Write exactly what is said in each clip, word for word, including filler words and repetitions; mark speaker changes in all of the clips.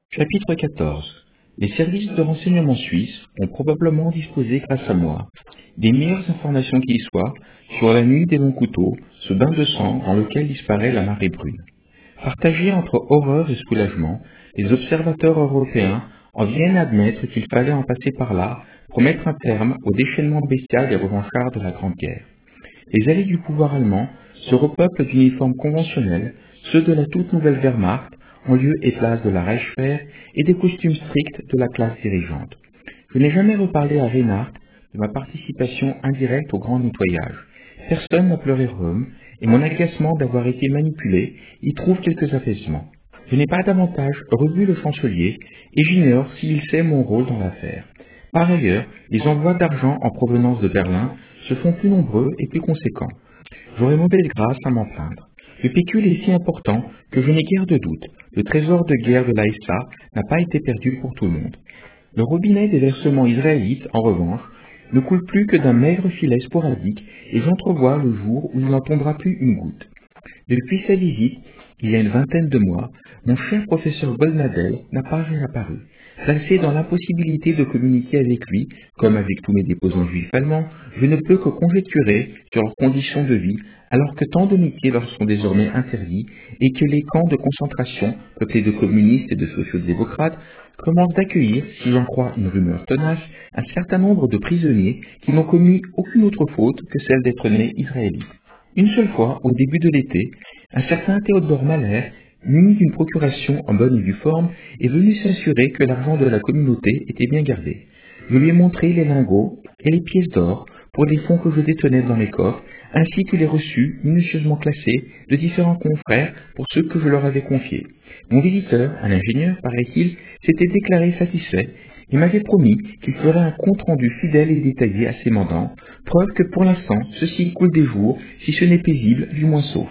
Speaker 1: Chapitre quatorze. Les services de renseignement suisses ont probablement disposé, grâce à moi, des meilleures informations qui soient sur la nuit des longs couteaux, ce bain de sang dans lequel disparaît la marée brune. Partagés entre horreur et soulagement, les observateurs européens en viennent admettre qu'il fallait en passer par là pour mettre un terme au déchaînement bestial des revanchards de la Grande Guerre. Les alliés du pouvoir allemand se repeuplent d'uniformes conventionnels, ceux de la toute nouvelle Wehrmacht, en lieu et place de la Reichswehr, et des costumes stricts de la classe dirigeante. Je n'ai jamais reparlé à Reinhardt de ma participation indirecte au grand nettoyage. Personne n'a pleuré Rome, et mon agacement d'avoir été manipulé y trouve quelques apaisements. Je n'ai pas davantage revu le chancelier, et j'ignore s'il sait mon rôle dans l'affaire. Par ailleurs, les envois d'argent en provenance de Berlin se font plus nombreux et plus conséquents. J'aurais mauvaise grâce à m'en plaindre. Le pécule est si important que je n'ai guère de doute. Le trésor de guerre de l'A S A n'a pas été perdu pour tout le monde. Le robinet des versements israélites, en revanche, ne coule plus que d'un maigre filet sporadique et j'entrevois le jour où il n'en tombera plus une goutte. Depuis sa visite, il y a une vingtaine de mois, mon cher professeur Goldnadel n'a pas réapparu. Placé dans l'impossibilité de communiquer avec lui, comme avec tous mes déposants juifs allemands, je ne peux que conjecturer sur leurs conditions de vie, alors que tant de métiers leur sont désormais interdits et que les camps de concentration, peuplés de communistes et de sociaux-démocrates, commencent d'accueillir, si j'en crois une rumeur tenace, un certain nombre de prisonniers qui n'ont commis aucune autre faute que celle d'être nés israélites. Une seule fois, au début de l'été, un certain Théodore Mahler, muni d'une procuration en bonne et due forme, est venu s'assurer que l'argent de la communauté était bien gardé. Je lui ai montré les lingots et les pièces d'or pour les fonds que je détenais dans mes coffres, ainsi que les reçus minutieusement classés de différents confrères pour ceux que je leur avais confiés. Mon visiteur, un ingénieur, paraît-il, s'était déclaré satisfait et m'avait promis qu'il ferait un compte-rendu fidèle et détaillé à ses mandants, preuve que pour l'instant, ceci coule des jours, si ce n'est paisible, du moins sauf.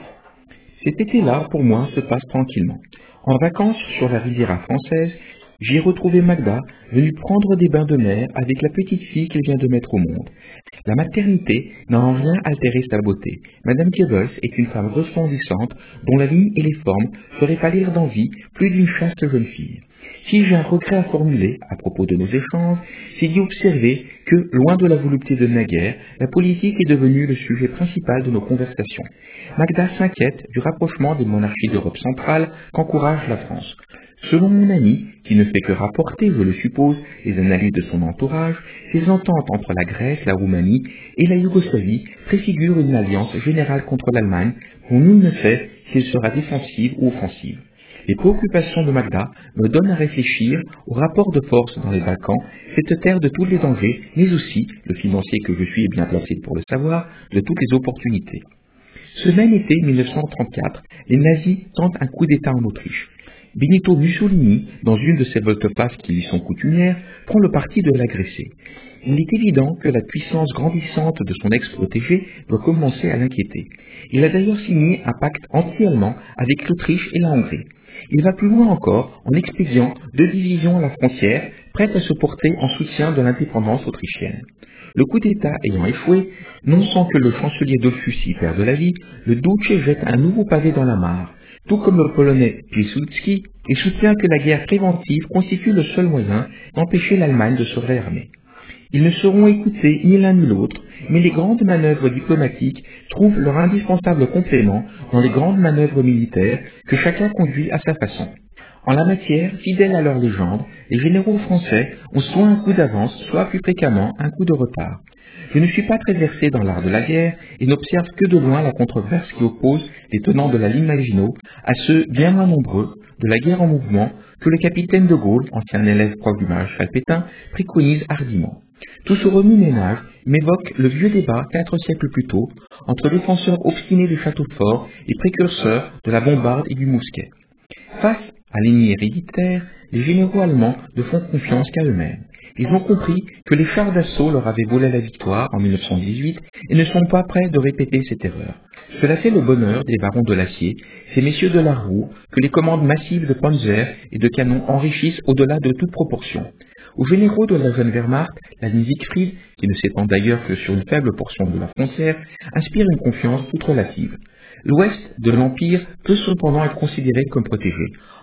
Speaker 1: Cet été-là, pour moi, se passe tranquillement. En vacances sur la Riviera française, j'y ai retrouvé Magda, venue prendre des bains de mer avec la petite fille qu'elle vient de mettre au monde. La maternité n'a en rien altéré sa beauté. Madame Goebbels est une femme resplendissante, dont la ligne et les formes feraient pâlir d'envie plus d'une chaste jeune fille. Si j'ai un regret à formuler à propos de nos échanges, c'est d'y observer que, loin de la volupté de naguère, la politique est devenue le sujet principal de nos conversations. Magda s'inquiète du rapprochement des monarchies d'Europe centrale qu'encourage la France. Selon mon ami, qui ne fait que rapporter, je le suppose, les analyses de son entourage, ces ententes entre la Grèce, la Roumanie et la Yougoslavie préfigurent une alliance générale contre l'Allemagne dont nul ne sait si elle sera défensive ou offensive. Les préoccupations de Magda me donnent à réfléchir au rapport de force dans les Balkans, cette terre de tous les dangers, mais aussi, le financier que je suis est bien placé pour le savoir, de toutes les opportunités. Ce même été mille neuf cent trente-quatre, les nazis tentent un coup d'État en Autriche. Benito Mussolini, dans une de ces volte-face qui lui sont coutumières, prend le parti de l'agresser. Il est évident que la puissance grandissante de son ex-protégé doit commencer à l'inquiéter. Il a d'ailleurs signé un pacte anti-allemand avec l'Autriche et la Hongrie. Il va plus loin encore en expédiant deux divisions à la frontière, prêtes à se porter en soutien de l'indépendance autrichienne. Le coup d'État ayant échoué, non sans que le chancelier Dollfuss y perde la vie, le Duce jette un nouveau pavé dans la mare. Tout comme le Polonais Piłsudski, il soutient que la guerre préventive constitue le seul moyen d'empêcher l'Allemagne de se réarmer. Ils ne seront écoutés ni l'un ni l'autre, mais les grandes manœuvres diplomatiques trouvent leur indispensable complément dans les grandes manœuvres militaires que chacun conduit à sa façon. En la matière, fidèles à leur légende, les généraux français ont soit un coup d'avance, soit plus fréquemment un coup de retard. Je ne suis pas très versé dans l'art de la guerre et n'observe que de loin la controverse qui oppose les tenants de la ligne Maginot à ceux bien moins nombreux de la guerre en mouvement que le capitaine de Gaulle, ancien élève proche du maréchal Pétain, préconise hardiment. Tout ce remue-ménage m'évoque le vieux débat quatre siècles plus tôt entre défenseurs obstinés du château fort et précurseurs de la bombarde et du mousquet. Face à l'ennemi héréditaire, les généraux allemands ne font confiance qu'à eux-mêmes. Ils ont compris que les chars d'assaut leur avaient volé la victoire en mille neuf cent dix-huit et ne sont pas prêts de répéter cette erreur. Cela fait le bonheur des barons de l'acier, ces messieurs de la roue, que les commandes massives de panzers et de canons enrichissent au-delà de toute proportion. Aux généraux de la jeune Wehrmacht, la ligne Siegfried, qui ne s'étend d'ailleurs que sur une faible portion de la frontière, inspire une confiance toute relative. L'ouest de l'Empire peut cependant être considéré comme protégé.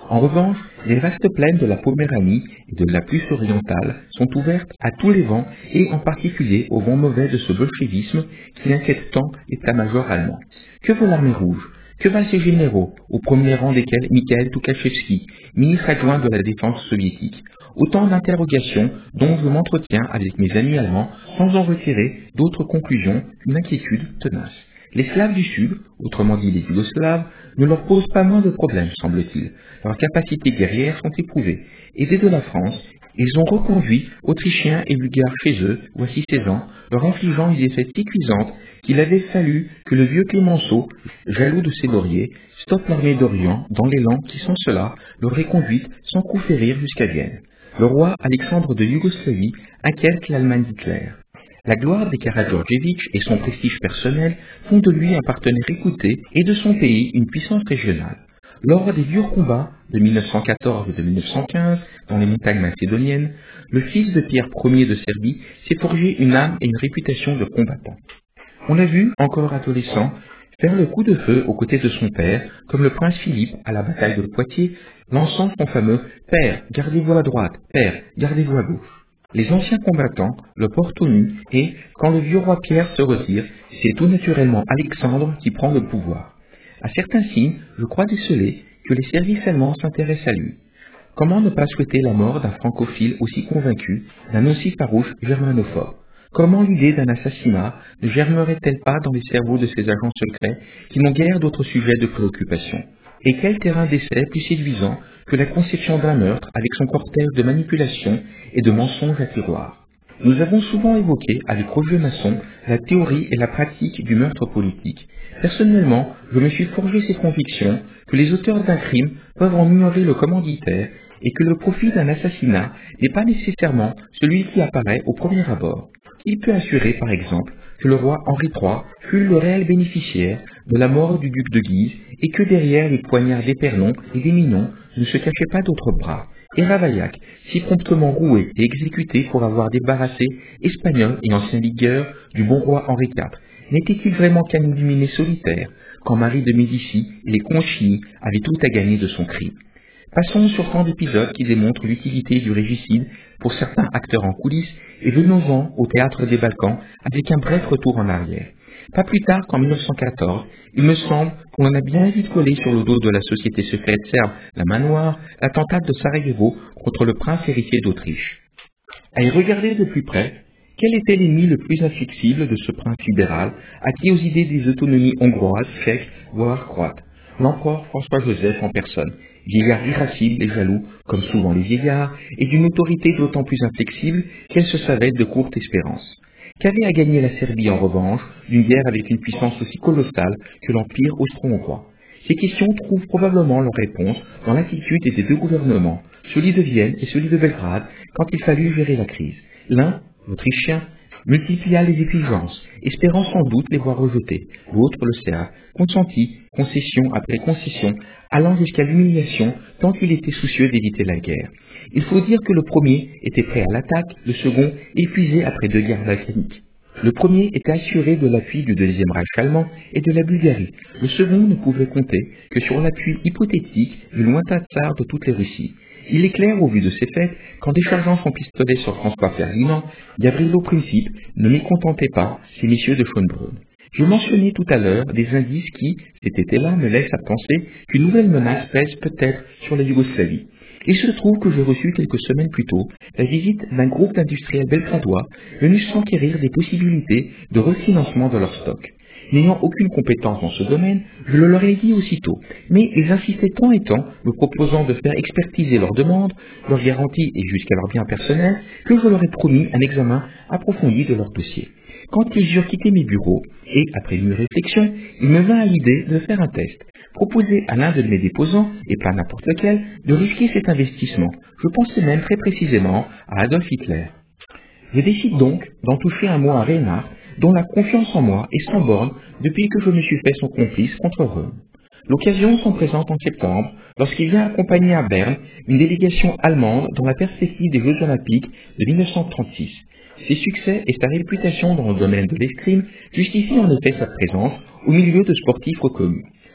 Speaker 1: En revanche, les vastes plaines de la Poméranie et de la Prusse orientale sont ouvertes à tous les vents et en particulier au vent mauvais de ce bolchevisme qui inquiète tant l'état-major allemand. Que vaut l'armée rouge? Que valent ses généraux, au premier rang desquels Mikhail Tukhachevski, ministre adjoint de la défense soviétique? Autant d'interrogations dont je m'entretiens avec mes amis allemands sans en retirer d'autres conclusions qu'une inquiétude tenace. Les Slaves du Sud, autrement dit les Yougoslaves, ne leur posent pas moins de problèmes, semble-t-il. Leurs capacités guerrières sont éprouvées. Aidés de la France, ils ont reconduit Autrichiens et Bulgares chez eux, voici seize ans, leur infligeant une défaite si cuisante qu'il avait fallu que le vieux Clémenceau, jaloux de ses lauriers, stoppe l'armée d'Orient dans l'élan qui, sans cela, l'aurait conduite sans coup férir jusqu'à Vienne. Le roi Alexandre de Yougoslavie inquiète l'Allemagne d'Hitler. La gloire des Karađorđević et son prestige personnel font de lui un partenaire écouté et de son pays une puissance régionale. Lors des durs combats de mille neuf cent quatorze et de mille neuf cent quinze dans les montagnes macédoniennes, le fils de Pierre Ier de Serbie s'est forgé une âme et une réputation de combattant. On l'a vu, encore adolescent, faire le coup de feu aux côtés de son père, comme le prince Philippe à la bataille de Poitiers, lançant son fameux « Père, gardez-vous à droite, Père, gardez-vous à gauche ». Les anciens combattants le portent au nu et, quand le vieux roi Pierre se retire, c'est tout naturellement Alexandre qui prend le pouvoir. À certains signes, je crois déceler que les services allemands s'intéressent à lui. Comment ne pas souhaiter la mort d'un francophile aussi convaincu, d'un aussi farouche germanophobe? Comment l'idée d'un assassinat ne germerait-elle pas dans les cerveaux de ces agents secrets qui n'ont guère d'autres sujets de préoccupation? Et quel terrain d'essai plus séduisant que la conception d'un meurtre avec son cortège de manipulations et de mensonges à tiroir? Nous avons souvent évoqué avec Roger Masson la théorie et la pratique du meurtre politique. Personnellement, je me suis forgé ces convictions que les auteurs d'un crime peuvent en ignorer le commanditaire et que le profit d'un assassinat n'est pas nécessairement celui qui apparaît au premier abord. Il peut assurer, par exemple, que le roi Henri trois fut le réel bénéficiaire de la mort du duc de Guise et que derrière les poignards d'Épernon et d'Émillon ne se cachait pas d'autres bras. Et Ravaillac, si promptement roué et exécuté pour avoir débarrassé Espagnols et anciens ligueurs du bon roi Henri quatre, n'était-il vraiment qu'un illuminé solitaire quand Marie de Médicis et les Concini avaient tout à gagner de son crime? Passons sur tant d'épisodes qui démontrent l'utilité du régicide pour certains acteurs en coulisses et venons-en au théâtre des Balkans avec un bref retour en arrière. Pas plus tard qu'en mille neuf cent quatorze, il me semble qu'on en a bien vu coller sur le dos de la société secrète serbe, la Main Noire, l'attentat de Sarajevo contre le prince héritier d'Autriche. À y regarder de plus près, quel était l'ennemi le plus inflexible de ce prince libéral, acquis aux idées des autonomies hongroises, tchèques, voire croates? L'empereur François-Joseph en personne, vieillard irascible et jaloux, comme souvent les vieillards, et d'une autorité d'autant plus inflexible qu'elle se savait de courte espérance. Qu'avait à gagner la Serbie en revanche d'une guerre avec une puissance aussi colossale que l'Empire austro-hongrois? Ces questions trouvent probablement leur réponse dans l'attitude des deux gouvernements, celui de Vienne et celui de Belgrade, quand il fallut gérer la crise. L'un, l'Autrichien, multiplia les exigences, espérant sans doute les voir rejetées. L'autre, le Serbe, consentit, concession après concession, allant jusqu'à l'humiliation tant il était soucieux d'éviter la guerre. Il faut dire que le premier était prêt à l'attaque, le second épuisé après deux guerres balkaniques. Le premier était assuré de l'appui du deuxième Reich allemand et de la Bulgarie. Le second ne pouvait compter que sur l'appui hypothétique du lointain tsar de toutes les Russies. Il est clair, au vu de ces faits, qu'en déchargeant son pistolet sur François Ferdinand, Gavrilo Princip ne mécontentait pas ces messieurs de Schönbrunn. J'ai mentionné tout à l'heure des indices qui, cet été-là, me laissent à penser qu'une nouvelle menace pèse peut-être sur la Yougoslavie. Il se trouve que j'ai reçu quelques semaines plus tôt la visite d'un groupe d'industriels belgradois venus s'enquérir des possibilités de refinancement de leur stock. N'ayant aucune compétence dans ce domaine, je le leur ai dit aussitôt, mais ils insistaient tant et tant, me proposant de faire expertiser leurs demandes, leurs garanties et jusqu'à leurs biens personnels, que je leur ai promis un examen approfondi de leur dossier. Quand ils eurent quitté mes bureaux, et après une réflexion, il me vint à l'idée de faire un test, proposer à l'un de mes déposants, et pas n'importe lequel, de risquer cet investissement. Je pensais même très précisément à Adolf Hitler. Je décide donc d'en toucher un mot à Reinhardt, dont la confiance en moi est sans borne depuis que je me suis fait son complice contre Rome. L'occasion s'en présente en septembre, lorsqu'il vient accompagner à Berne une délégation allemande dans la perspective des Jeux Olympiques de mille neuf cent trente-six. Ses succès et sa réputation dans le domaine de l'escrime justifient en effet sa présence au milieu de sportifs reconnus.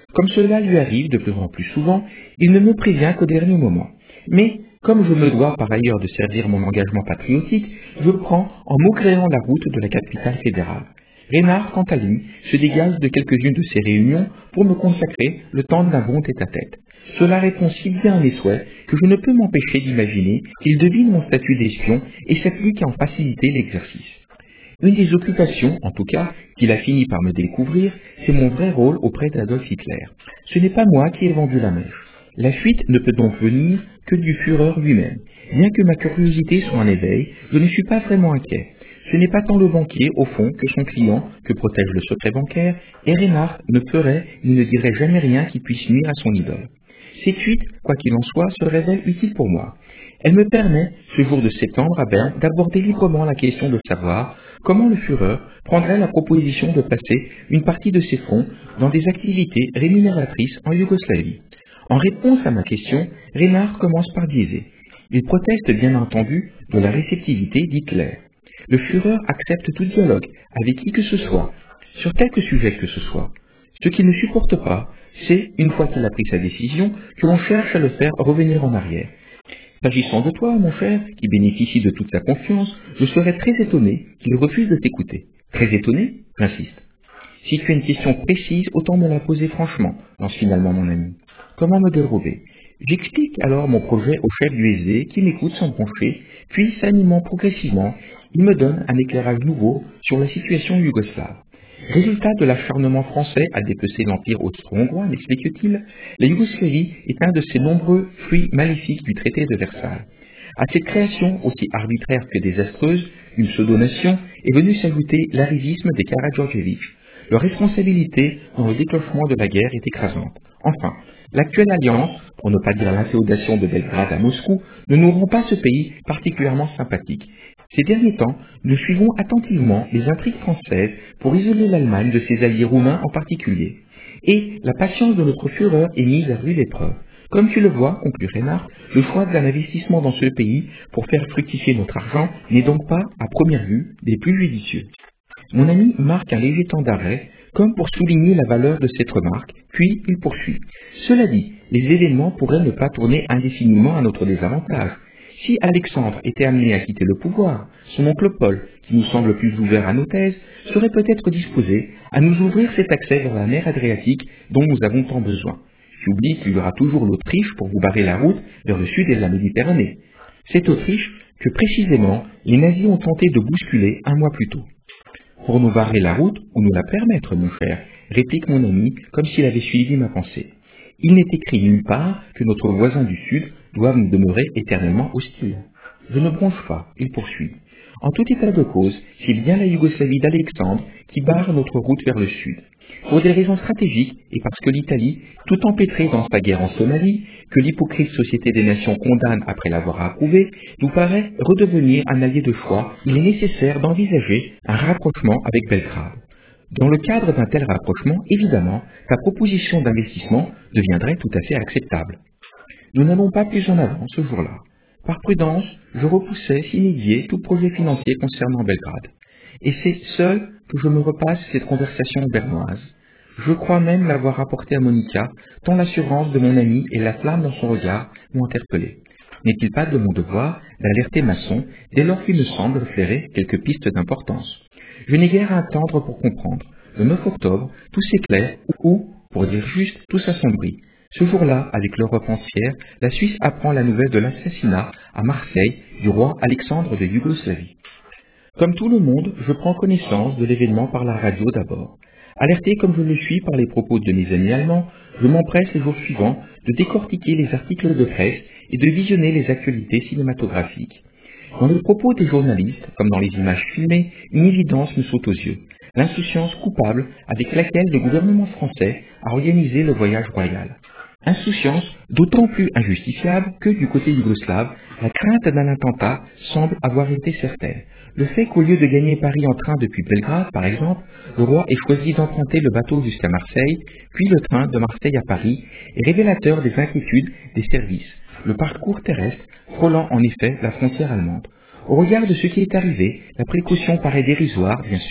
Speaker 1: Comme cela lui arrive de plus en plus souvent, il ne me prévient qu'au dernier moment. Mais, comme je me dois par ailleurs de servir mon engagement patriotique, je prends en maugréant la route de la capitale fédérale. Reynard, quant à lui, se dégage de quelques-unes de ses réunions pour me consacrer le temps d'un bon tête-à-tête. Cela répond si bien à mes souhaits que je ne peux m'empêcher d'imaginer qu'il devine mon statut d'espion et s'applique à en faciliter l'exercice. Une des occupations, en tout cas, qu'il a fini par me découvrir, c'est mon vrai rôle auprès d'Adolf Hitler. Ce n'est pas moi qui ai vendu la mèche. La fuite ne peut donc venir que du Führer lui-même. Bien que ma curiosité soit en éveil, je ne suis pas vraiment inquiet. Ce n'est pas tant le banquier, au fond, que son client, que protège le secret bancaire, et Reynard ne ferait ni ne dirait jamais rien qui puisse nuire à son idole. Cette fuite, quoi qu'il en soit, se révèle utile pour moi. Elle me permet, ce jour de septembre à Berne, d'aborder librement la question de savoir comment le Führer prendrait la proposition de placer une partie de ses fonds dans des activités rémunératrices en Yougoslavie. En réponse à ma question, Reynard commence par biaiser. Il proteste bien entendu de la réceptivité d'Hitler. Le Führer accepte tout dialogue avec qui que ce soit, sur quelque sujet que ce soit. Ce qu'il ne supporte pas, c'est, une fois qu'il a pris sa décision, que l'on cherche à le faire revenir en arrière. S'agissant de toi, mon cher, qui bénéficie de toute ta confiance, je serais très étonné qu'il refuse de t'écouter. Très étonné? J'insiste. Si tu as une question précise, autant me la poser franchement, lance finalement mon ami. Comment me dérober? J'explique alors mon projet au chef du S D qui m'écoute sans broncher, puis s'animant progressivement, il me donne un éclairage nouveau sur la situation yougoslave. Résultat de l'acharnement français à dépecer l'Empire austro-hongrois, m'explique-t-il, la Yougoslavie est un de ces nombreux fruits maléfiques du traité de Versailles. À cette création, aussi arbitraire que désastreuse, d'une pseudo-nation, est venu s'ajouter l'arrivisme des Karađorđević. Leur responsabilité dans le déclenchement de la guerre est écrasante. Enfin, l'actuelle alliance, pour ne pas dire l'inféodation de Belgrade à Moscou, ne nous rend pas ce pays particulièrement sympathique. Ces derniers temps, nous suivons attentivement les intrigues françaises pour isoler l'Allemagne de ses alliés roumains en particulier. Et la patience de notre Führer est mise à rude épreuve. Comme tu le vois, conclut Reynard, le choix d'un investissement dans ce pays pour faire fructifier notre argent n'est donc pas, à première vue, des plus judicieux. Mon ami marque un léger temps d'arrêt, comme pour souligner la valeur de cette remarque, puis il poursuit. Cela dit, les événements pourraient ne pas tourner indéfiniment à notre désavantage. Si Alexandre était amené à quitter le pouvoir, son oncle Paul, qui nous semble plus ouvert à nos thèses, serait peut-être disposé à nous ouvrir cet accès vers la mer Adriatique dont nous avons tant besoin. J'oublie qu'il y aura toujours l'Autriche pour vous barrer la route vers le sud et la Méditerranée. Cette Autriche que précisément les nazis ont tenté de bousculer un mois plus tôt. Pour nous barrer la route ou nous la permettre, mon cher, réplique mon ami comme s'il avait suivi ma pensée. Il n'est écrit nulle part que notre voisin du Sud doive nous demeurer éternellement hostiles. Je ne bronche pas, il poursuit. En tout état de cause, c'est bien la Yougoslavie d'Alexandre qui barre notre route vers le Sud. Pour des raisons stratégiques et parce que l'Italie, tout empêtrée dans sa guerre en Somalie, que l'hypocrite Société des Nations condamne après l'avoir approuvé, nous paraît redevenir un allié de choix, il est nécessaire d'envisager un rapprochement avec Belgrade. Dans le cadre d'un tel rapprochement, évidemment, ta proposition d'investissement deviendrait tout à fait acceptable. Nous n'allons pas plus en avant ce jour-là. Par prudence, je repoussais sine tout projet financier concernant Belgrade. Et c'est seul que je me repasse cette conversation bernoise. Je crois même l'avoir rapportée à Monica, tant l'assurance de mon ami et la flamme dans son regard m'ont interpellé. N'est-il pas de mon devoir d'alerter Masson dès lors qu'il me semble flairer quelques pistes d'importance? Je n'ai guère à attendre pour comprendre. Le neuf octobre, tout s'éclaire ou, pour dire juste, tout s'assombrit. Ce jour-là, avec l'Europe entière, la Suisse apprend la nouvelle de l'assassinat à Marseille du roi Alexandre de Yougoslavie. Comme tout le monde, je prends connaissance de l'événement par la radio d'abord. Alerté comme je le suis par les propos de mes amis allemands, je m'empresse les jours suivants de décortiquer les articles de presse et de visionner les actualités cinématographiques. Dans les propos des journalistes, comme dans les images filmées, une évidence me saute aux yeux. L'insouciance coupable avec laquelle le gouvernement français a organisé le voyage royal. Insouciance d'autant plus injustifiable que du côté yougoslave, la crainte d'un attentat semble avoir été certaine. Le fait qu'au lieu de gagner Paris en train depuis Belgrade, par exemple, le roi ait choisi d'emprunter le bateau jusqu'à Marseille, puis le train de Marseille à Paris, est révélateur des inquiétudes des services, le parcours terrestre frôlant en effet la frontière allemande. Au regard de ce qui est arrivé, la précaution paraît dérisoire, bien sûr.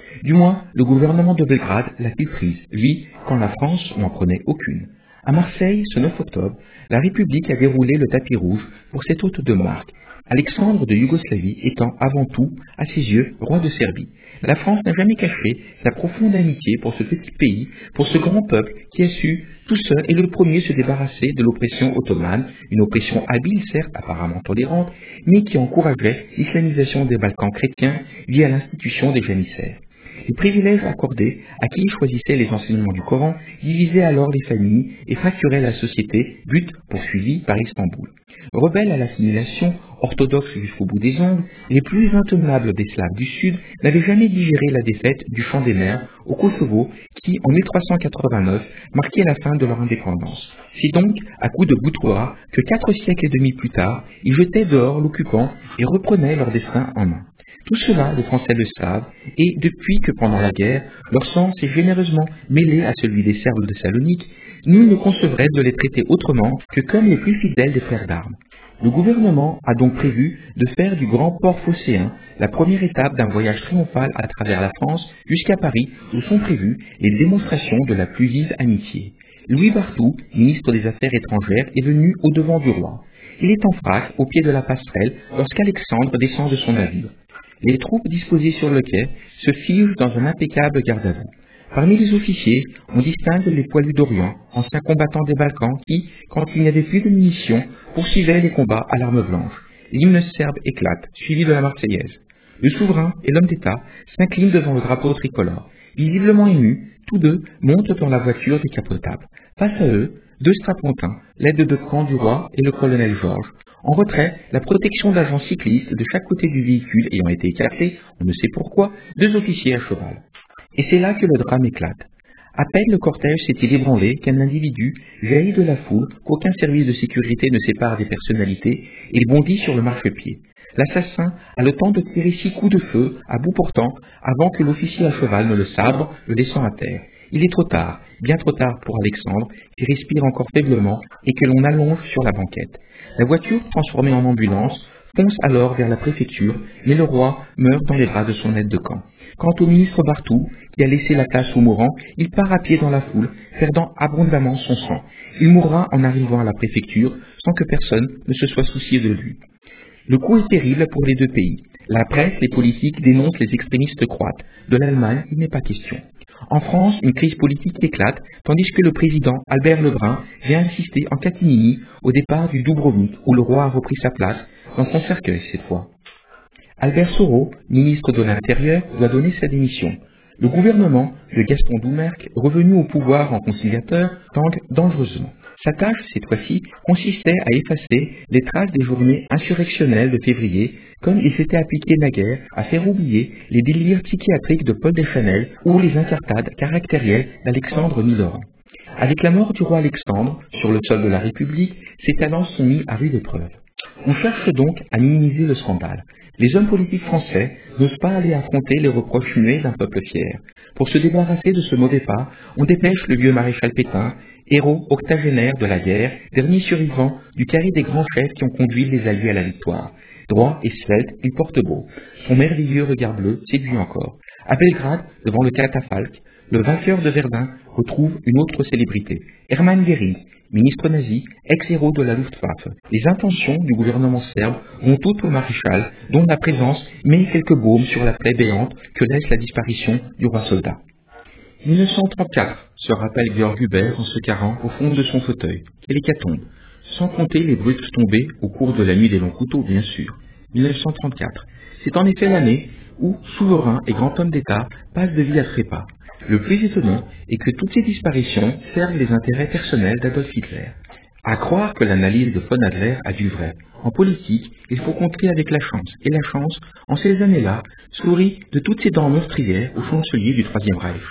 Speaker 1: Du moins, le gouvernement de Belgrade l'a-t-il prise, lui, quand la France n'en prenait aucune. À Marseille, ce neuf octobre, la République a déroulé le tapis rouge pour cet hôte de marque, Alexandre de Yougoslavie étant avant tout, à ses yeux, roi de Serbie. La France n'a jamais caché sa profonde amitié pour ce petit pays, pour ce grand peuple qui a su, tout seul et le premier, se débarrasser de l'oppression ottomane, une oppression habile, certes, apparemment tolérante, mais qui encourageait l'islamisation des Balkans chrétiens via l'institution des janissaires. Les privilèges accordés à qui choisissait les enseignements du Coran divisaient alors les familles et fracturaient la société, but poursuivi par Istanbul. Rebelles à l'assimilation, orthodoxes jusqu'au bout des ongles, les plus intenables des Slaves du Sud n'avaient jamais digéré la défaite du Champ des Mers au Kosovo qui, en mille trois cent quatre-vingt-neuf, marquait la fin de leur indépendance. C'est donc à coups de boutoir que quatre siècles et demi plus tard, ils jetaient dehors l'occupant et reprenaient leur destin en main. Tout cela, les Français le savent, et depuis que pendant la guerre, leur sang s'est généreusement mêlé à celui des Serbes de Salonique, nul ne concevrait de les traiter autrement que comme les plus fidèles des frères d'armes. Le gouvernement a donc prévu de faire du grand port phocéen la première étape d'un voyage triomphal à travers la France jusqu'à Paris où sont prévues les démonstrations de la plus vive amitié. Louis Barthou, ministre des Affaires étrangères, est venu au-devant du roi. Il est en frac au pied de la passerelle lorsqu'Alexandre descend de son navire. Les troupes disposées sur le quai se figent dans un impeccable garde-à-vous. Parmi les officiers, on distingue les poilus d'Orient, anciens combattants des Balkans qui, quand il n'y avait plus de munitions, poursuivaient les combats à l'arme blanche. L'hymne serbe éclate, suivi de la Marseillaise. Le souverain et l'homme d'État s'inclinent devant le drapeau tricolore. Visiblement émus, tous deux montent dans la voiture décapotable. Face à eux, deux strapontins, l'aide de camp du roi et le colonel Georges. En retrait, la protection d'agents cyclistes de chaque côté du véhicule ayant été écartés, on ne sait pourquoi, deux officiers à cheval. Et c'est là que le drame éclate. À peine le cortège s'est-il ébranlé qu'un individu, jailli de la foule, qu'aucun service de sécurité ne sépare des personnalités, et bondit sur le marchepied. L'assassin a le temps de tirer six coups de feu, à bout portant, avant que l'officier à cheval ne le sabre, le laissant à terre. Il est trop tard, bien trop tard pour Alexandre, qui respire encore faiblement et que l'on allonge sur la banquette. La voiture, transformée en ambulance, fonce alors vers la préfecture, mais le roi meurt dans les bras de son aide de camp. Quant au ministre Barthou, qui a laissé la place au mourant, il part à pied dans la foule, perdant abondamment son sang. Il mourra en arrivant à la préfecture, sans que personne ne se soit soucié de lui. Le coup est terrible pour les deux pays. La presse, les politiques dénoncent les extrémistes croates. De l'Allemagne, il n'est pas question. En France, une crise politique éclate, tandis que le président Albert Lebrun vient assister en catimini au départ du Dubrovnik, où le roi a repris sa place, dans son cercueil cette fois. Albert Soro, ministre de l'Intérieur, doit donner sa démission. Le gouvernement de Gaston Doumerc, revenu au pouvoir en conciliateur, tangue dangereusement. Sa tâche, cette fois-ci, consistait à effacer les traces des journées insurrectionnelles de février, comme il s'était appliqué naguère à faire oublier les délires psychiatriques de Paul Deschanel ou les incartades caractérielles d'Alexandre Milorand. Avec la mort du roi Alexandre, sur le sol de la République, ses talents sont mis à rude épreuve. On cherche donc à minimiser le scandale. Les hommes politiques français n'osent pas aller affronter les reproches muets d'un peuple fier. Pour se débarrasser de ce mauvais pas, on dépêche le vieux maréchal Pétain, héros octogénaire de la guerre, dernier survivant du carré des grands chefs qui ont conduit les Alliés à la victoire. Droit et svelte, il porte beau. Son merveilleux regard bleu séduit encore. À Belgrade, devant le catafalque, le vainqueur de Verdun retrouve une autre célébrité, Hermann Göring, ministre nazi, ex-héros de la Luftwaffe. Les intentions du gouvernement serbe vont toutes au maréchal, dont la présence met quelques baumes sur la plaie béante que laisse la disparition du roi soldat. mille neuf cent trente-quatre, se rappelle Georg Hubert en se carrant au fond de son fauteuil. Quelle hécatombe, sans compter les brutes tombées au cours de la nuit des longs couteaux, bien sûr. mille neuf cent trente-quatre, c'est en effet l'année où souverain et grand homme d'État passent de vie à trépas. Le plus étonnant est que toutes ces disparitions servent les intérêts personnels d'Adolf Hitler. À croire que l'analyse de von Adler a du vrai. En politique, il faut compter avec la chance, et la chance, en ces années-là, sourit de toutes ses dents meurtrières au chancelier du Troisième Reich.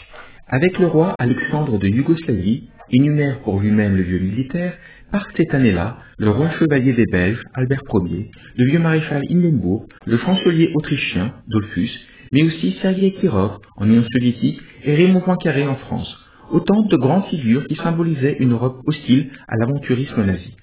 Speaker 1: Avec le roi Alexandre de Yougoslavie, énumère pour lui-même le vieux militaire, part cette année-là le roi chevalier des Belges, Albert Ier, le vieux maréchal Hindenburg, le chancelier autrichien, Dollfuss, mais aussi Sergei Kirov en Union soviétique et Raymond Poincaré en France, autant de grandes figures qui symbolisaient une Europe hostile à l'aventurisme nazi.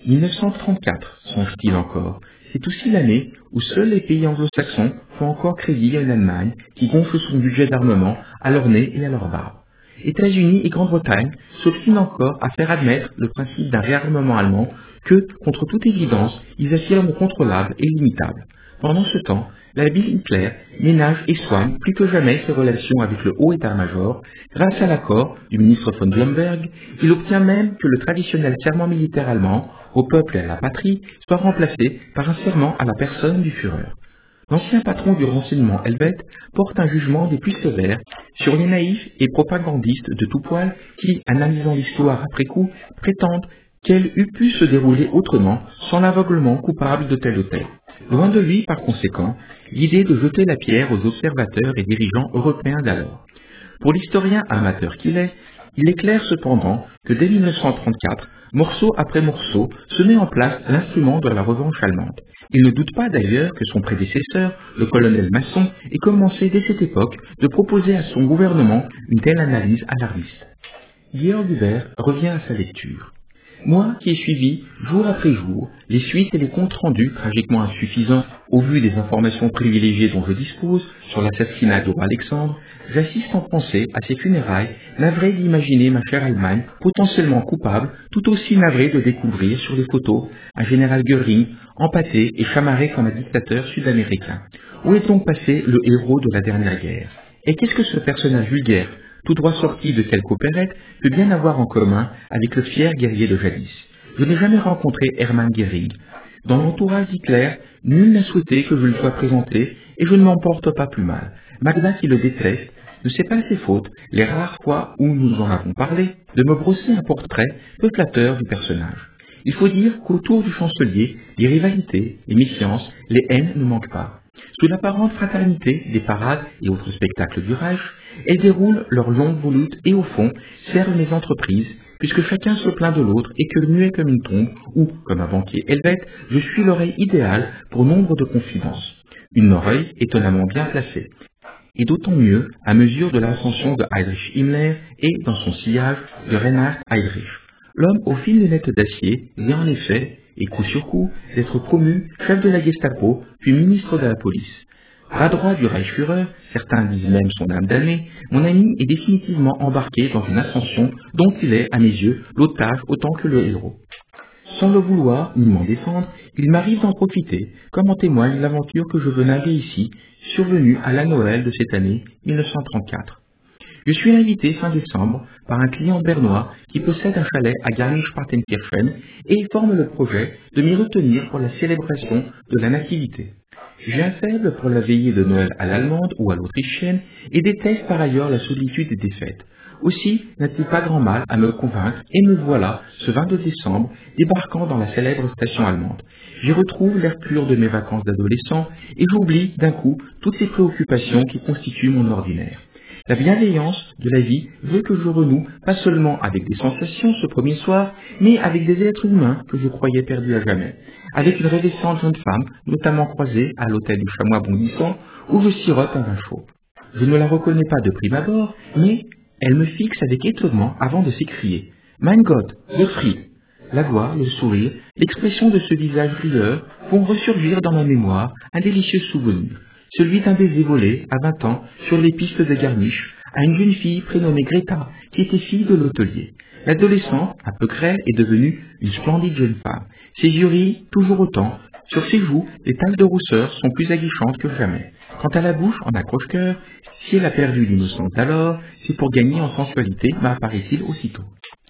Speaker 1: mille neuf cent trente-quatre, songe-t-il encore. C'est aussi l'année où seuls les pays anglo-saxons font encore crédit à une Allemagne qui gonfle son budget d'armement à leur nez et à leur barbe. États-Unis et Grande-Bretagne s'obstinent encore à faire admettre le principe d'un réarmement allemand que, contre toute évidence, ils affirment contrôlable et limitable. Pendant ce temps, l'habile Hitler ménage et soigne plus que jamais ses relations avec le haut état-major. Grâce à l'accord du ministre von Blomberg, il obtient même que le traditionnel serment militaire allemand, au peuple et à la patrie, soit remplacé par un serment à la personne du Führer. L'ancien patron du renseignement helvète porte un jugement des plus sévères sur les naïfs et propagandistes de tout poil qui, analysant l'histoire après coup, prétendent qu'elle eût pu se dérouler autrement sans l'aveuglement coupable de tel ou tel. Loin de lui, par conséquent, l'idée de jeter la pierre aux observateurs et dirigeants européens d'alors. Pour l'historien amateur qu'il est, il est clair cependant que dès mille neuf cent trente-quatre, morceau après morceau, se met en place l'instrument de la revanche allemande. Il ne doute pas d'ailleurs que son prédécesseur, le colonel Masson, ait commencé dès cette époque de proposer à son gouvernement une telle analyse alarmiste. Georg Hubert revient à sa lecture. Moi qui ai suivi, jour après jour, les suites et les comptes rendus tragiquement insuffisants au vu des informations privilégiées dont je dispose sur l'assassinat du roi Alexandre, j'assiste en pensée à ces funérailles, navré d'imaginer ma chère Allemagne potentiellement coupable, tout aussi navré de découvrir sur les photos un général Göring empâté et chamarré comme un dictateur sud-américain. Où est donc passé le héros de la dernière guerre? Et qu'est-ce que ce personnage vulgaire, tout droit sorti de quelque opérette, peut bien avoir en commun avec le fier guerrier de jadis? Je n'ai jamais rencontré Hermann Göring. Dans l'entourage d'Hitler, nul n'a souhaité que je lui sois présenté, et je ne m'en porte pas plus mal. Magda, qui le déteste, ne sait pas ses fautes, les rares fois où nous en avons parlé, de me brosser un portrait peu flatteur du personnage. Il faut dire qu'autour du chancelier, les rivalités, les méfiances, les haines ne manquent pas. Sous l'apparente fraternité des parades et autres spectacles du Reich, elles déroulent leur longue volute et au fond servent mes entreprises, puisque chacun se plaint de l'autre et que muet comme une tombe, ou, comme un banquier helvète, je suis l'oreille idéale pour nombre de confidences. Une oreille étonnamment bien placée. Et d'autant mieux à mesure de l'ascension de Heinrich Himmler et, dans son sillage, de Reinhard Heydrich. L'homme aux fines lunettes d'acier vient en effet, et coup sur coup, d'être promu chef de la Gestapo, puis ministre de la police. Bras droit du Reichsführer, certains disent même son âme damnée, mon ami est définitivement embarqué dans une ascension dont il est, à mes yeux, l'otage autant que le héros. Sans le vouloir, ni m'en défendre, il m'arrive d'en profiter, comme en témoigne l'aventure que je veux narrer ici, survenue à la Noël de cette année mille neuf cent trente-quatre. Je suis invité fin décembre par un client bernois qui possède un chalet à Garmisch-Partenkirchen et forme le projet de m'y retenir pour la célébration de la Nativité. J'ai un faible pour la veillée de Noël à l'allemande ou à l'autrichienne et déteste par ailleurs la solitude des fêtes. Aussi n'a-t-il pas grand mal à me convaincre et me voilà, ce vingt-deux décembre, débarquant dans la célèbre station allemande. J'y retrouve l'air pur de mes vacances d'adolescent et j'oublie d'un coup toutes les préoccupations qui constituent mon ordinaire. La bienveillance de la vie veut que je renoue pas seulement avec des sensations ce premier soir, mais avec des êtres humains que je croyais perdus à jamais. Avec une ravissante jeune femme, notamment croisée à l'hôtel du Chamois Bondissant, où je sirote un vin chaud. Je ne la reconnais pas de prime abord, mais elle me fixe avec étonnement avant de s'écrier « Mein Gott, Gottfried !» La voix, le sourire, l'expression de ce visage rieur font ressurgir dans ma mémoire un délicieux souvenir. Celui d'un baiser volé, à vingt ans, sur les pistes de Garmisch, à une jeune fille prénommée Greta, qui était fille de l'hôtelier. L'adolescente, un peu crêle, est devenue une splendide jeune femme. Ses yeux rient toujours autant. Sur ses joues, les taches de rousseur sont plus aguichantes que jamais. Quant à la bouche, en accroche-cœur, si elle a perdu l'innocence alors, c'est pour gagner en sensualité, m'apparaît-il aussitôt.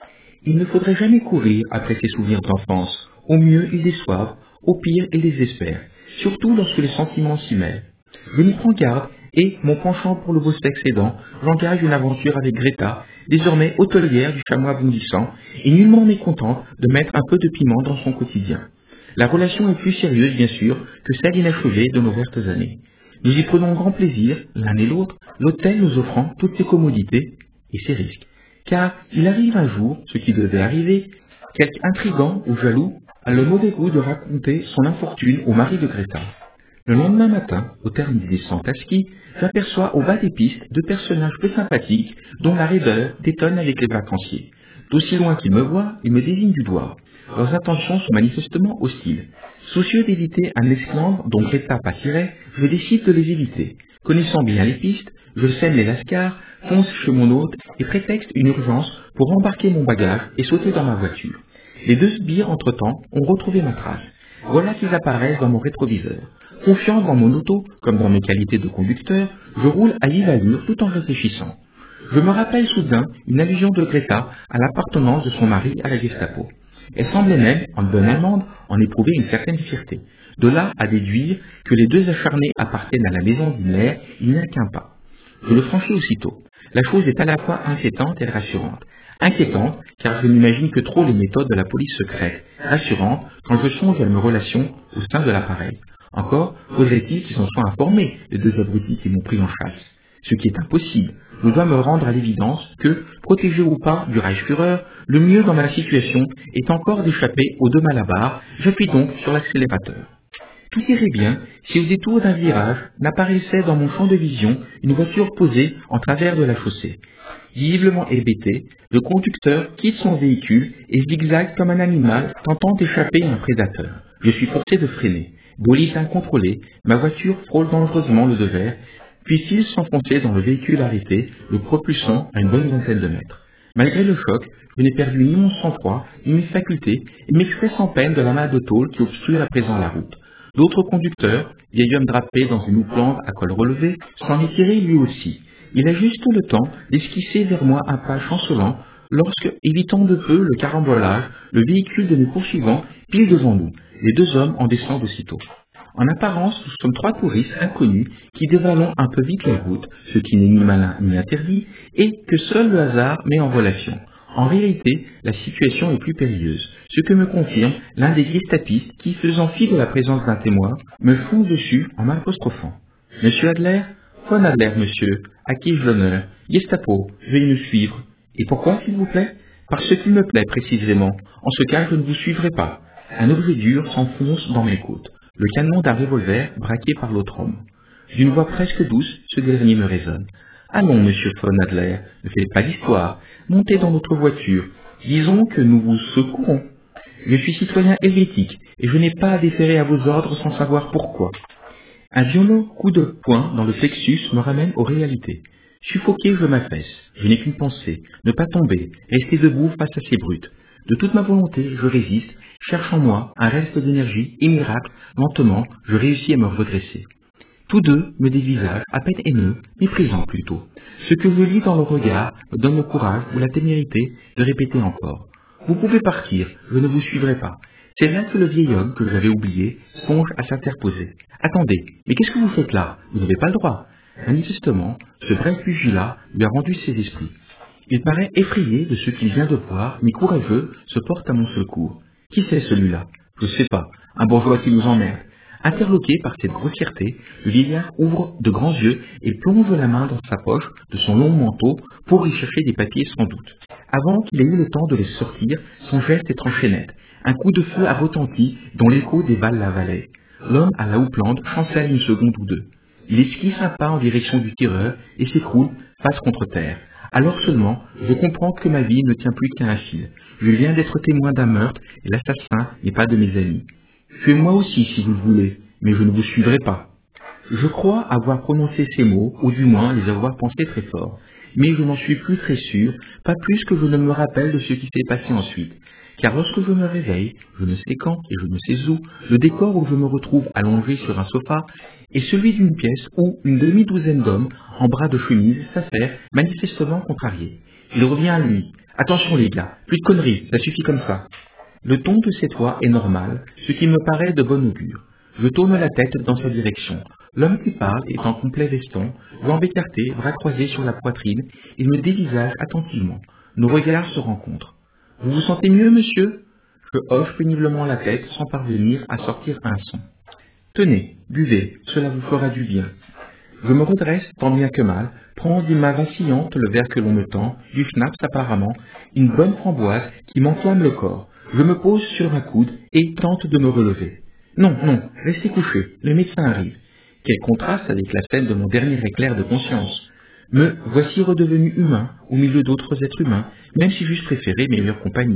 Speaker 1: Il ne faudrait jamais courir après ces souvenirs d'enfance. Au mieux, ils déçoivent, au pire, ils désespèrent, surtout lorsque les sentiments s'y mêlent. Je m'y prends garde et, mon penchant pour le beau sexe aidant, j'engage une aventure avec Greta, désormais hôtelière du Chamois Bondissant, et nullement mécontente de mettre un peu de piment dans son quotidien. La relation est plus sérieuse, bien sûr, que celle inachevée de nos vertes années. Nous y prenons grand plaisir, l'un et l'autre, l'hôtel nous offrant toutes ses commodités et ses risques. Car il arrive un jour, ce qui devait arriver, quelque intrigant ou jaloux a le mauvais goût de raconter son infortune au mari de Greta. Le lendemain matin, au terme des descentes à ski, j'aperçois au bas des pistes deux personnages peu sympathiques dont la raideur détonne avec les vacanciers. D'aussi loin qu'ils me voient, ils me désignent du doigt. Leurs intentions sont manifestement hostiles. Soucieux d'éviter un esclandre dont Greta pâtirait, je décide de les éviter. Connaissant bien les pistes, je sème les lascars, fonce chez mon hôte et prétexte une urgence pour embarquer mon bagage et sauter dans ma voiture. Les deux sbires, entre-temps, ont retrouvé ma trace. Voilà qu'ils apparaissent dans mon rétroviseur. Confiant dans mon auto, comme dans mes qualités de conducteur, je roule à vive allure tout en réfléchissant. Je me rappelle soudain une allusion de Greta à l'appartenance de son mari à la Gestapo. Elle semblait même, en bonne allemande, en éprouver une certaine fierté. De là à déduire que les deux acharnés appartiennent à la maison d'Himmler, il n'y a qu'un pas. Je le franchis aussitôt. La chose est à la fois inquiétante et rassurante. Inquiétante, car je n'imagine que trop les méthodes de la police secrète. Rassurante, quand je songe à mes relations au sein de l'appareil. Encore, faudrait-il qu'ils en soient informés, les deux abrutis qui m'ont pris en chasse. Ce qui est impossible. Je dois me rendre à l'évidence que, protégé ou pas du Reichsführer, le mieux dans ma situation est encore d'échapper aux deux malabars. J'appuie donc sur l'accélérateur. Tout irait bien si au détour d'un virage n'apparaissait dans mon champ de vision une voiture posée en travers de la chaussée. Visiblement hébété, le conducteur quitte son véhicule et zigzague comme un animal tentant d'échapper à un prédateur. Je suis forcé de freiner. Bolide incontrôlé, ma voiture frôle dangereusement le devers, puis-il s'enfoncer dans le véhicule arrêté, le propulsant à une bonne vingtaine de mètres. Malgré le choc, je n'ai perdu ni mon sang-froid, ni mes facultés, et m'extrais sans peine de la main de tôle qui obstrue à présent la route. L'autre conducteur, vieil homme drapé dans une houppelande à col relevé, s'en est tiré lui aussi. Il a juste le temps d'esquisser vers moi un pas chancelant, lorsque, évitant de peu le carambolage, le véhicule de mes poursuivants pile devant nous. Les deux hommes en descendent aussitôt. En apparence, nous sommes trois touristes inconnus qui dévalons un peu vite la route, ce qui n'est ni malin ni interdit, et que seul le hasard met en relation. En réalité, la situation est plus périlleuse, ce que me confirme l'un des gestapistes qui, faisant fi de la présence d'un témoin, me fonce dessus en m'apostrophant. « Monsieur Adler ?»« Von Adler, monsieur. À qui ai-je l'honneur ? Gestapo. Veuillez nous suivre. »« Et pourquoi, s'il vous plaît ? » ?»« Parce qu'il me plaît, précisément. En ce cas, je ne vous suivrai pas. » Un objet dur s'enfonce dans mes côtes. Le canon d'un revolver braqué par l'autre homme. D'une voix presque douce, ce dernier me raisonne. « Allons, monsieur von Adler, ne faites pas d'histoire. Montez dans notre voiture. Disons que nous vous secourons. Je suis citoyen helvétique et je n'ai pas à déférer à vos ordres sans savoir pourquoi. » Un violent coup de poing dans le plexus me ramène aux réalités. Suffoqué, je m'affaisse. Je n'ai qu'une pensée. Ne pas tomber, rester debout face à ces brutes. De toute ma volonté, je résiste, cherche en moi un reste d'énergie et miracle, lentement, je réussis à me redresser. Tous deux me dévisagent, à peine haineux, méprisants plutôt. Ce que je lis dans le regard me donne le courage ou la témérité de répéter encore. Vous pouvez partir, je ne vous suivrai pas. C'est là que le vieil homme, que j'avais oublié, songe à s'interposer. Attendez, mais qu'est-ce que vous faites là? Vous n'avez pas le droit. Manifestement, ce bref pugilat lui a rendu ses esprits. Il paraît effrayé de ce qu'il vient de voir, mais courageux, se porte à mon secours. Qui c'est celui-là? Je sais pas. Un bourgeois qui nous emmerde. Interloqué par cette grossièreté, le vieillard ouvre de grands yeux et plonge la main dans sa poche de son long manteau pour y chercher des papiers sans doute. Avant qu'il ait eu le temps de les sortir, son geste est tranché net. Un coup de feu a retenti dont l'écho dévale la vallée. L'homme à la houppelande chancelle une seconde ou deux. Il esquisse un pas en direction du tireur et s'écroule face contre terre. Alors seulement, je comprends que ma vie ne tient plus qu'à un fil. Je viens d'être témoin d'un meurtre et l'assassin n'est pas de mes amis. Tuez-moi aussi si vous le voulez, mais je ne vous suivrai pas. Je crois avoir prononcé ces mots, ou du moins les avoir pensés très fort. Mais je n'en suis plus très sûr, pas plus que je ne me rappelle de ce qui s'est passé ensuite. Car lorsque je me réveille, je ne sais quand et je ne sais où, le décor où je me retrouve allongé sur un sofa est celui d'une pièce où une demi-douzaine d'hommes, en bras de chemise, s'affairent, manifestement contrariés. Il revient à lui. Attention les gars, plus de conneries, ça suffit comme ça. Le ton de cette voix est normal, ce qui me paraît de bon augure. Je tourne la tête dans sa direction. L'homme qui parle est en complet veston, jambes écartées, bras croisés sur la poitrine, il me dévisage attentivement. Nos regards se rencontrent. Vous vous sentez mieux, monsieur? Je hoche péniblement la tête sans parvenir à sortir un son. Tenez, buvez, cela vous fera du bien. Je me redresse tant bien que mal, prends d'une main vacillante le verre que l'on me tend, du schnaps apparemment, une bonne framboise qui m'enflamme le corps. Je me pose sur un coude et tente de me relever. Non, non, restez couché, le médecin arrive. Quel contraste avec la scène de mon dernier éclair de conscience. Me voici redevenu humain, au milieu d'autres êtres humains, même si j'eusse préféré meilleure compagnie.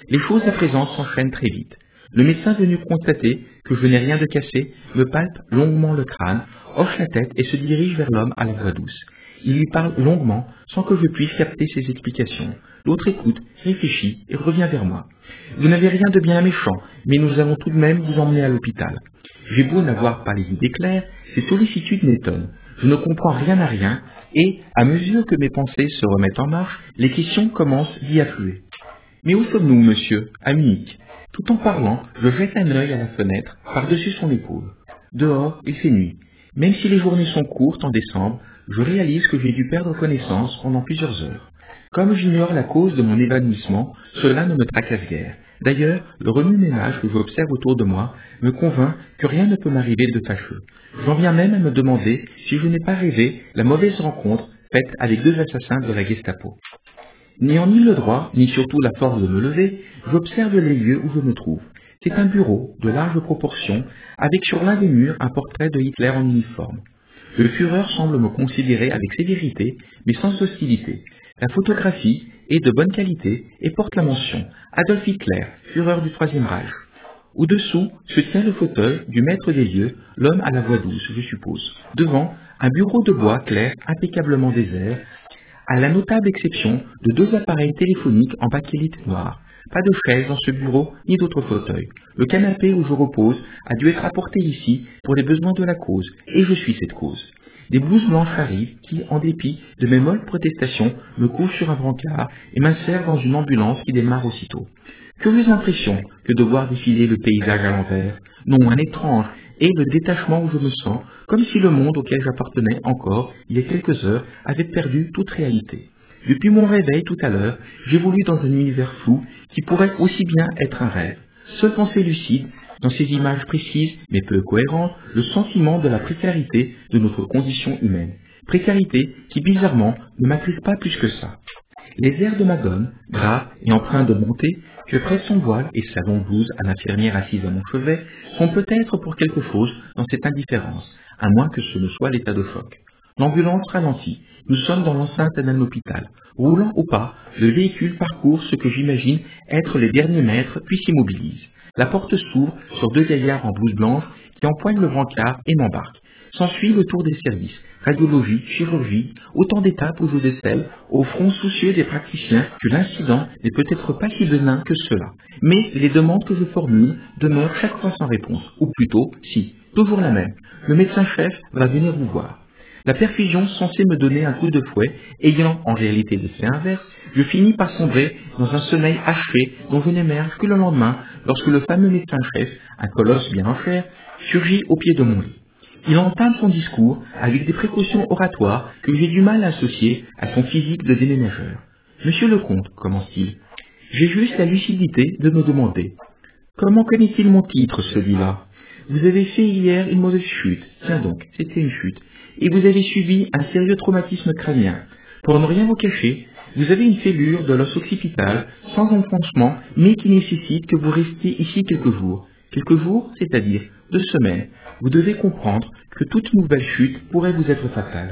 Speaker 1: Les choses à présent s'enchaînent très vite. Le médecin venu constater que je n'ai rien de cassé me palpe longuement le crâne, hoche la tête et se dirige vers l'homme à la voix douce. Il lui parle longuement sans que je puisse capter ses explications. L'autre écoute, réfléchit et revient vers moi. Vous n'avez rien de bien méchant, mais nous allons tout de même vous emmener à l'hôpital. J'ai beau n'avoir pas les idées claires, ces sollicitudes m'étonnent. Je ne comprends rien à rien et, à mesure que mes pensées se remettent en marche, les questions commencent d'y affluer. Mais où sommes-nous, monsieur? À Munich. Tout en parlant, je jette un œil à la fenêtre, par-dessus son épaule. Dehors, il fait nuit. Même si les journées sont courtes en décembre, je réalise que j'ai dû perdre connaissance pendant plusieurs heures. Comme j'ignore la cause de mon évanouissement, cela ne me tracasse guère. D'ailleurs, le remue-ménage que j'observe autour de moi me convainc que rien ne peut m'arriver de fâcheux. J'en viens même à me demander si je n'ai pas rêvé la mauvaise rencontre faite avec deux assassins de la Gestapo. N'ayant ni le droit, ni surtout la force de me lever, j'observe les lieux où je me trouve. C'est un bureau de larges proportions, avec sur l'un des murs un portrait de Hitler en uniforme. Le Führer semble me considérer avec sévérité, mais sans hostilité. La photographie est de bonne qualité et porte la mention Adolf Hitler, Führer du Troisième Reich. Au-dessous se tient le fauteuil du maître des lieux, l'homme à la voix douce, je suppose. Devant, un bureau de bois clair, impeccablement désert, à la notable exception de deux appareils téléphoniques en bakélite noir. Pas de chaise dans ce bureau, ni d'autre fauteuil. Le canapé où je repose a dû être apporté ici pour les besoins de la cause, et je suis cette cause. Des blouses blanches arrivent qui, en dépit de mes molles protestations, me couchent sur un brancard et m'insèrent dans une ambulance qui démarre aussitôt. Curieuse impression que de voir défiler le paysage à l'envers. Non, un étrange, et le détachement où je me sens, comme si le monde auquel j'appartenais encore, il y a quelques heures, avait perdu toute réalité. Depuis mon réveil tout à l'heure, j'évolue dans un univers flou qui pourrait aussi bien être un rêve. Seule pensée lucide, dans ces images précises mais peu cohérentes, le sentiment de la précarité de notre condition humaine. Précarité qui, bizarrement, ne m'attriste pas plus que ça. Les airs de Madone, graves et empreints de bonté, que prête son voile et sa longue blouse à l'infirmière assise à mon chevet, sont peut-être pour quelque chose dans cette indifférence, à moins que ce ne soit l'état de choc. L'ambulance ralentit. Nous sommes dans l'enceinte d'un hôpital. Roulant ou pas, le véhicule parcourt ce que j'imagine être les derniers mètres, puis s'immobilise. La porte s'ouvre sur deux gaillards en blouse blanche qui empoignent le brancard et m'embarquent. S'ensuit le tour des services, radiologie, chirurgie, autant d'étapes où je décèle, au front soucieux des praticiens, que l'incident n'est peut-être pas si bénin que cela. Mais les demandes que je formule demeurent chaque fois sans réponse, ou plutôt, si, toujours la même. Le médecin-chef va venir vous voir. La perfusion censée me donner un coup de fouet, ayant en réalité l'effet inverse, je finis par sombrer dans un sommeil haché dont je n'émerge que le lendemain lorsque le fameux médecin-chef, un colosse bien en chair, surgit au pied de mon lit. Il entame son discours avec des précautions oratoires que j'ai du mal à associer à son physique de déménageur. « Monsieur le comte, commence-t-il, j'ai juste la lucidité de me demander. Comment connaît-il mon titre, celui-là? Vous avez fait hier une mauvaise chute. Tiens donc, c'était une chute. Et vous avez subi un sérieux traumatisme crânien. Pour ne rien vous cacher, vous avez une fêlure de l'os occipital, sans enfoncement, mais qui nécessite que vous restiez ici quelques jours. Quelques jours, c'est-à-dire deux semaines. Vous devez comprendre que toute nouvelle chute pourrait vous être fatale.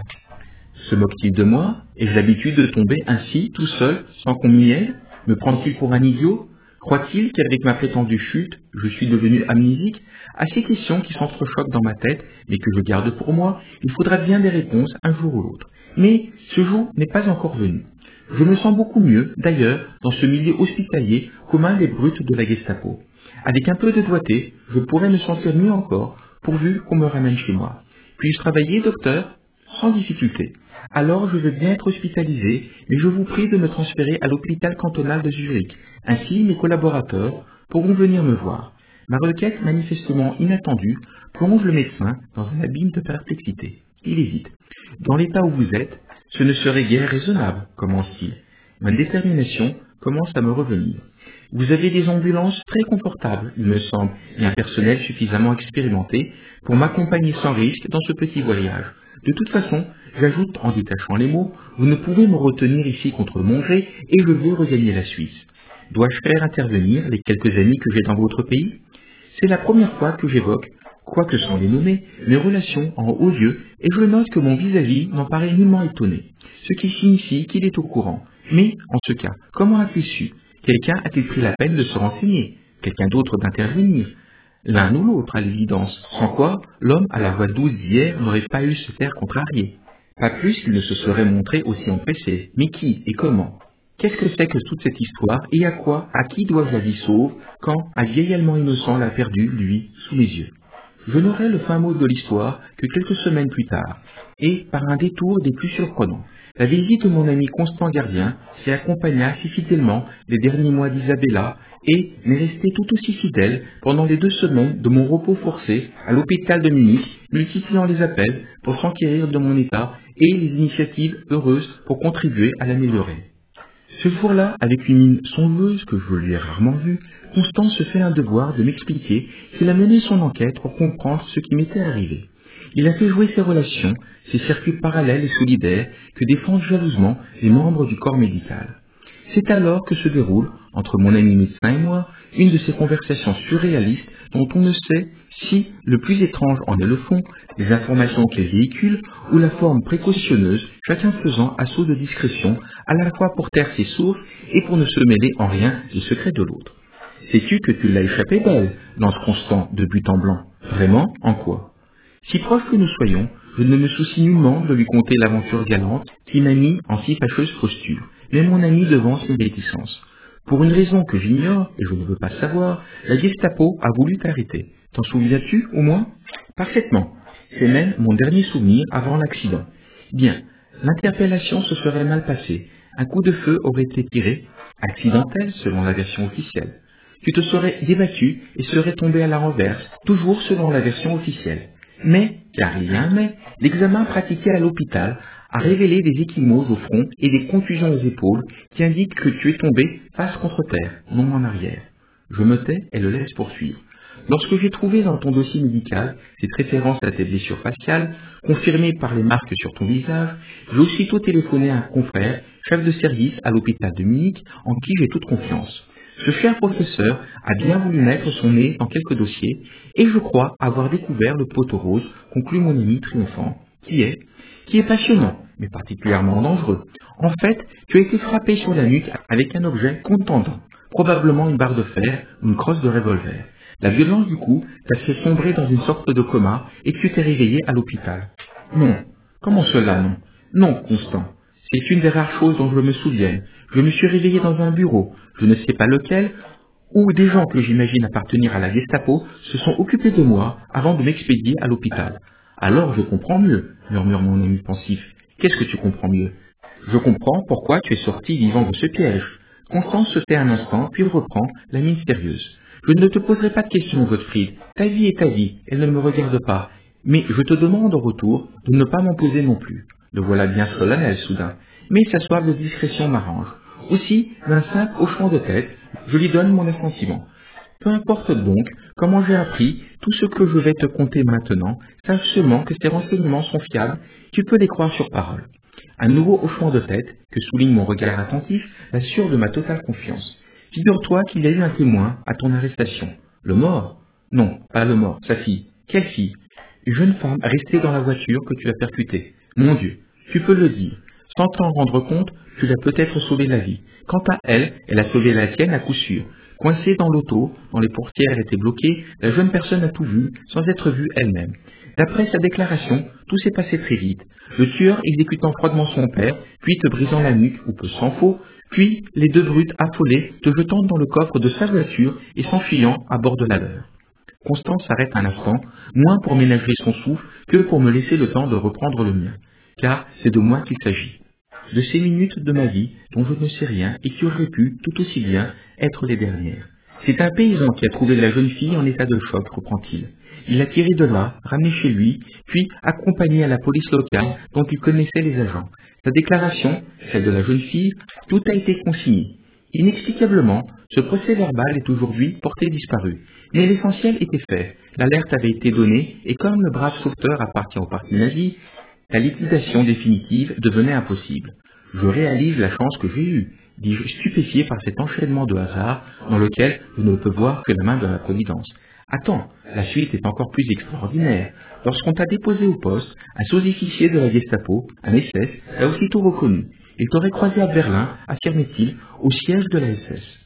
Speaker 1: Se moque-t-il de moi? Ai-je l'habitude de tomber ainsi, tout seul, sans qu'on m'y aide? Me prend-il pour un idiot? Croit-il qu'avec ma prétendue chute, je suis devenu amnésique? À ces questions qui s'entrechoquent dans ma tête, mais que je garde pour moi, il faudra bien des réponses un jour ou l'autre. Mais ce jour n'est pas encore venu. Je me sens beaucoup mieux, d'ailleurs, dans ce milieu hospitalier commun des brutes de la Gestapo. Avec un peu de doigté, je pourrais me sentir mieux encore, pourvu qu'on me ramène chez moi. Puis-je travailler, docteur? Sans difficulté. Alors je veux bien être hospitalisé, mais je vous prie de me transférer à l'hôpital cantonal de Zurich. Ainsi, mes collaborateurs pourront venir me voir. Ma requête, manifestement inattendue, plonge le médecin dans un abîme de perplexité. Il hésite. Dans l'état où vous êtes, ce ne serait guère raisonnable, commence-t-il. Ma détermination commence à me revenir. Vous avez des ambulances très confortables, il me semble, et un personnel suffisamment expérimenté pour m'accompagner sans risque dans ce petit voyage. De toute façon, j'ajoute en détachant les mots, vous ne pouvez me retenir ici contre mon gré et je veux regagner la Suisse. Dois-je faire intervenir les quelques amis que j'ai dans votre pays? C'est la première fois que j'évoque, quoique sans les nommer, mes relations en haut lieu et je note que mon vis-à-vis n'en paraît nullement étonné, ce qui signifie qu'il est au courant. Mais, en ce cas, comment a-t-il su? Quelqu'un a-t-il pris la peine de se renseigner? Quelqu'un d'autre d'intervenir? L'un ou l'autre, à l'évidence, sans quoi l'homme à la voix douce d'hier n'aurait pas eu se faire contrarier. Pas plus qu'il ne se serait montré aussi empressé. Mais qui et comment? Qu'est-ce que c'est que toute cette histoire et à quoi, à qui dois-je la vie sauve quand un vieil Allemand innocent l'a perdu, lui, sous mes yeux? Je n'aurai le fin mot de l'histoire que quelques semaines plus tard, et par un détour des plus surprenants. La visite de mon ami Constant Gardien s'y accompagna si fidèlement les derniers mois d'Isabella et m'est resté tout aussi fidèle pendant les deux semaines de mon repos forcé à l'hôpital de Munich, multipliant les appels pour s'enquérir de mon état et les initiatives heureuses pour contribuer à l'améliorer. Ce jour-là, avec une mine songeuse que je lui ai rarement vue, Constant se fait un devoir de m'expliquer qu'il a mené son enquête pour comprendre ce qui m'était arrivé. Il a fait jouer ses relations, ses circuits parallèles et solidaires que défendent jalousement les membres du corps médical. C'est alors que se déroule, entre mon ami médecin et moi, une de ces conversations surréalistes dont on ne sait si le plus étrange en est le fond, les informations qu'elles véhiculent ou la forme précautionneuse, chacun faisant assaut de discrétion, à la fois pour taire ses sources et pour ne se mêler en rien des secrets de l'autre. Sais-tu que tu l'as échappé belle, lance Constant de but en blanc? Vraiment? En quoi? Si proches que nous soyons, je ne me soucie nullement de lui conter l'aventure galante qui m'a mis en si fâcheuse posture, mais mon ami devance mes réticences. Pour une raison que j'ignore, et je ne veux pas savoir, la Gestapo a voulu t'arrêter. T'en souviens-tu, au moins? Parfaitement. C'est même mon dernier souvenir avant l'accident. Bien, l'interpellation se serait mal passée. Un coup de feu aurait été tiré, accidentel selon la version officielle. Tu te serais débattu et serais tombé à la renverse, toujours selon la version officielle. Mais, car il y a un mais, l'examen pratiqué à l'hôpital a révélé des échymoses au front et des contusions aux épaules qui indiquent que tu es tombé face contre terre, non en arrière. Je me tais et le laisse poursuivre. Lorsque j'ai trouvé dans ton dossier médical cette référence à tes blessures faciales, confirmée par les marques sur ton visage, j'ai aussitôt téléphoné à un confrère, chef de service à l'hôpital de Munich, en qui j'ai toute confiance. Ce cher professeur a bien voulu mettre son nez dans quelques dossiers, et je crois avoir découvert le poteau rose, conclut mon ami triomphant, qui est, qui est passionnant, mais particulièrement dangereux. En fait, tu as été frappé sur la nuque avec un objet contendant, probablement une barre de fer ou une crosse de revolver. La violence du coup t'a fait sombrer dans une sorte de coma et tu t'es réveillé à l'hôpital. Non. Comment cela, non? Non, Constant. C'est une des rares choses dont je me souvienne. Je me suis réveillé dans un bureau, je ne sais pas lequel, où des gens que j'imagine appartenir à la Gestapo se sont occupés de moi avant de m'expédier à l'hôpital. Alors je comprends mieux, murmure mon ami pensif. Qu'est-ce que tu comprends mieux? Je comprends pourquoi tu es sorti vivant de ce piège. Constance se tait un instant, puis reprend, la mine sérieuse. Je ne te poserai pas de questions, Gottfried. Ta vie est ta vie, elle ne me regarde pas. Mais je te demande en retour de ne pas m'en poser non plus. Le voilà bien solennel soudain. Mais sa soif de discrétion m'arrange. Aussi, d'un simple hochement de tête, je lui donne mon assentiment. Peu importe donc comment j'ai appris tout ce que je vais te conter maintenant, sache seulement que ces renseignements sont fiables, tu peux les croire sur parole. Un nouveau hochement de tête, que souligne mon regard attentif, l'assure de ma totale confiance. Figure-toi qu'il y a eu un témoin à ton arrestation. Le mort? Non, pas le mort, sa fille. Quelle fille? Une jeune femme restée dans la voiture que tu as percutée. Mon Dieu, tu peux le dire. Sans t'en rendre compte, tu l'as peut-être sauvé la vie. Quant à elle, elle a sauvé la tienne à coup sûr. Coincée dans l'auto, dont les portières étaient bloquées, la jeune personne a tout vu, sans être vue elle-même. D'après sa déclaration, tout s'est passé très vite. Le tueur exécutant froidement son père, puis te brisant la nuque, ou peu s'en faut, puis les deux brutes affolées te jetant dans le coffre de sa voiture et s'enfuyant à bord de la leur. Constance s'arrête un instant, moins pour ménager son souffle que pour me laisser le temps de reprendre le mien. Car c'est de moi qu'il s'agit. De ces minutes de ma vie dont je ne sais rien et qui auraient pu, tout aussi bien, être les dernières. C'est un paysan qui a trouvé la jeune fille en état de choc, reprend-il. Il l'a tirée de là, ramenée chez lui, puis accompagnée à la police locale dont il connaissait les agents. Sa déclaration, celle de la jeune fille, tout a été consigné. Inexplicablement, ce procès verbal est aujourd'hui porté disparu. Mais l'essentiel était fait, l'alerte avait été donnée, et comme le brave sauveteur appartient au parti nazi, la liquidation définitive devenait impossible. Je réalise la chance que j'ai eue, dis-je stupéfié par cet enchaînement de hasard dans lequel je ne peux voir que la main de la Providence. Attends, la suite est encore plus extraordinaire. Lorsqu'on t'a déposé au poste, un sous-officier de la Gestapo, un S S, l'a aussitôt reconnu. Il t'aurait croisé à Berlin, affirmait-il, au siège de la S S.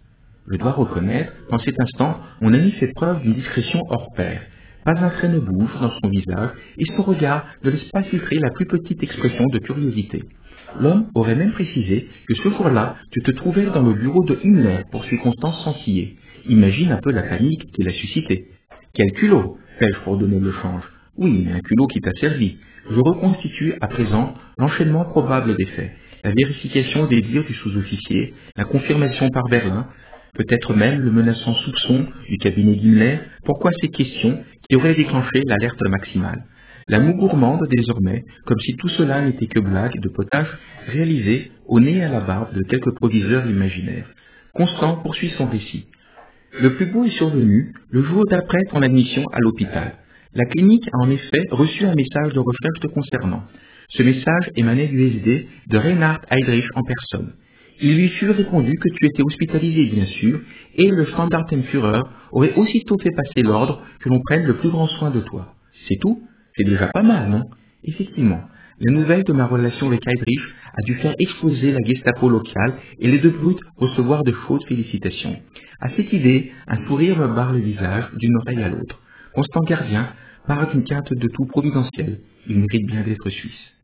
Speaker 1: Je dois reconnaître qu'en cet instant, mon ami fait preuve d'une discrétion hors pair. Pas un trait ne bouge dans son visage et son regard ne laisse pas filtrer la plus petite expression de curiosité. L'homme aurait même précisé que ce jour-là, tu te trouvais dans le bureau de Himmler pour circonstances sensillées. Imagine un peu la panique qu'il a suscitée. Quel culot, fais-je pour donner le change. Oui, mais un culot qui t'a servi. Je reconstitue à présent l'enchaînement probable des faits, la vérification des dires du sous-officier, la confirmation par Berlin, peut-être même le menaçant soupçon du cabinet d'Himmler. Pourquoi ces questions qui auraient déclenché l'alerte maximale? La moue gourmande désormais, comme si tout cela n'était que blague de potage réalisée au nez et à la barbe de quelques proviseurs imaginaires. Constant poursuit son récit. Le plus beau est survenu le jour d'après ton admission à l'hôpital. La clinique a en effet reçu un message de recherche te concernant. Ce message émanait du S D de Reinhard Heydrich en personne. Il lui fut répondu que tu étais hospitalisé bien sûr, et le Standartenführer aurait aussitôt fait passer l'ordre que l'on prenne le plus grand soin de toi. C'est tout? C'est déjà pas mal, non? Effectivement, la nouvelle de ma relation avec Heydrich a dû faire exploser la Gestapo locale et les deux brutes recevoir de chaudes félicitations. À cette idée, un sourire me barre le visage d'une oreille à l'autre. Constant Gardien part d'une quinte de tout providentiel. Il mérite bien d'être suisse.